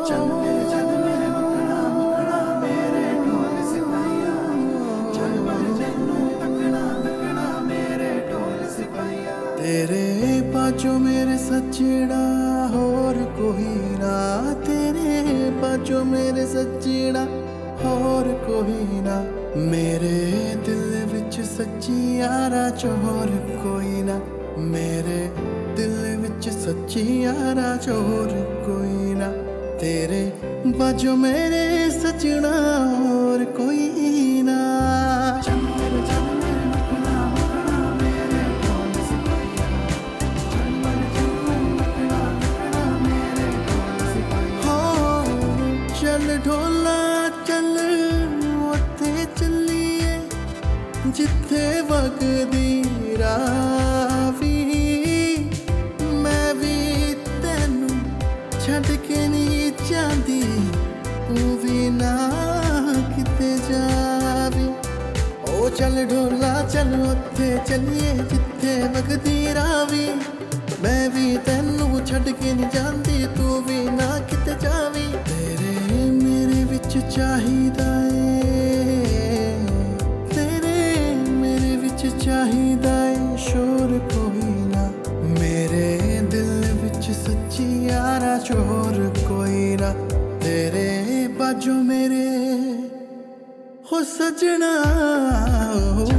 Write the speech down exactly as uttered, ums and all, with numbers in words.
चल मेरे चल मेरे मखना मखना मेरे ढोल सिपाहिया चल मेरे जन्नू तकना तकना मेरे ढोल सिपाहिया तेरे बाजो मेरे सच्चेड़ा होर कोई ना तेरे बाजो मेरे सच्चेड़ा होर कोई ना मेरे दिल विच सच्ची यारा चोर कोई ना मेरे दिल विच सच्ची यारा चोर कोई ना तेरे बाजो मेरे सजना और कोई ना चल मेरे चल मेरे मखना मखना मेरे ढोल सिपाहिया चल मेरे जन्नू तकना तकना मेरे ढोल सिपाहिया हो चल ढोला चल उत्थे चलिए जिथे वगदी रावी मैं भी तेनू छड्ड के नहीं चाहती तू भी ना किते जावी ओ चल ढोला चल उत्थे चलिए जिथे वगदी रावी मैं भी तेनू छड्ड के नहीं जांदी तू भी ना किते जावी तेरे मेरे विच चाहिदा चाहिदा है शोर कोई ना मेरे दिल विच सच्ची यारा चोर कोई ना तेरे बाजू मेरे हो सजना।